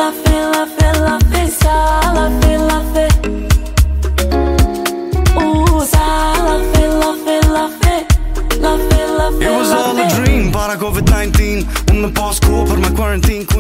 la fe, sa la fe, la fe. Sa la fe, la fe, la fe. La fe, la fe, It was all a dream, para COVID-19. Unë me pas kohë për me quarantine.